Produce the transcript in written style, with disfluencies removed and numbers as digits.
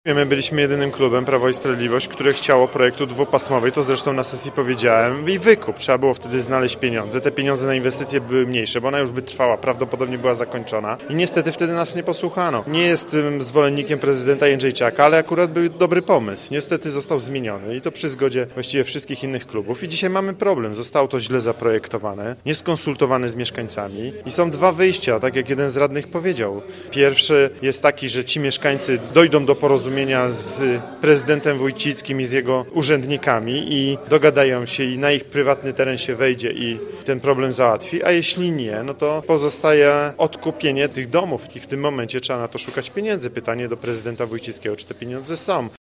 My byliśmy jedynym klubem, Prawo i Sprawiedliwość, które chciało projektu dwupasmowej, to zresztą na sesji powiedziałem, i wykup. Trzeba było wtedy znaleźć pieniądze. Te pieniądze na inwestycje były mniejsze, bo ona już by trwała, prawdopodobnie była zakończona. I niestety wtedy nas nie posłuchano. Nie jestem zwolennikiem prezydenta Jędrzejczaka, ale akurat był dobry pomysł. Niestety został zmieniony i to przy zgodzie właściwie wszystkich innych klubów. I dzisiaj mamy problem. Zostało to źle zaprojektowane, nieskonsultowane z mieszkańcami. I są dwa wyjścia, tak jak jeden z radnych powiedział. Pierwszy jest taki, że ci mieszkańcy dojdą do porozumienia z prezydentem Wójcickim i z jego urzędnikami i dogadają się i na ich prywatny teren się wejdzie i ten problem załatwi, a jeśli nie, no to pozostaje odkupienie tych domów i w tym momencie trzeba na to szukać pieniędzy. Pytanie do prezydenta Wójcickiego, czy te pieniądze są.